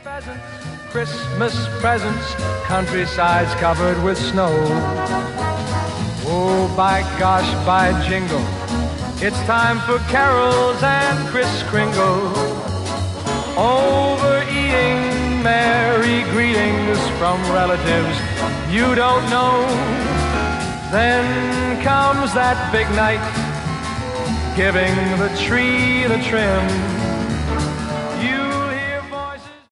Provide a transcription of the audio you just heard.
Pheasants, Christmas presents, countrysides covered with snow. Oh, by gosh, by jingle, it's time for carols and Kris Kringle. Overeating, merry greetings from relatives you don't know. Then comes that big night, giving the tree the trim.